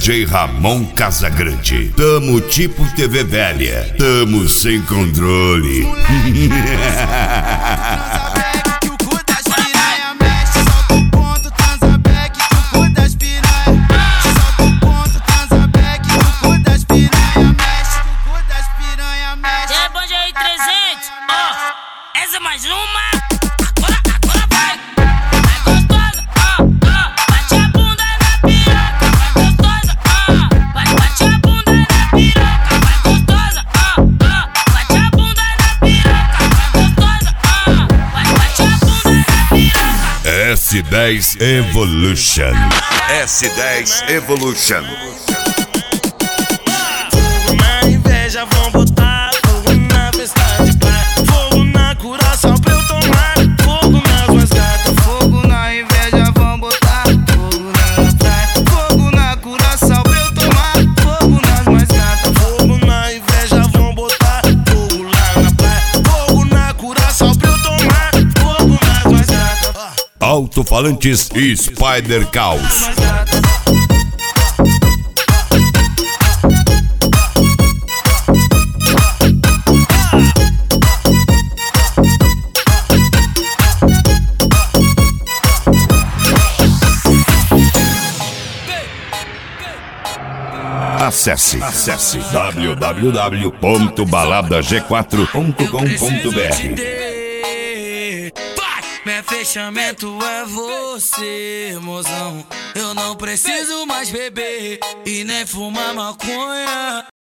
DJ Ramon Casagrande. Tamo tipo TV velha, tamo sem controle. Essa mais uma, agora vai. Vai gostosa, bate a bunda na piroca. Vai gostosa, bate a bunda na piroca. Vai gostosa, bate a bunda na piroca. Vai gostosa, bate a bunda na piroca. S10 Evolution. S10 Evolution. Fogo na inveja, vão botar fogo na festa de praia. Fogo na curação pra eu tomar. Fogo nas mais gatas. Fogo na inveja, vão botar fogo na praia. Fogo na curação pra eu tomar. Fogo nas mais gatas. Fogo na inveja, vão botar fogo lá na praia. Fogo na curação pra eu tomar. Fogo nas mais gatas. Alto-falantes e Spider Caos. Mais gatas. Acesse www.baladag4.com.br. Meu fechamento é você, mozão. Eu não preciso mais beber e nem fumar maconha.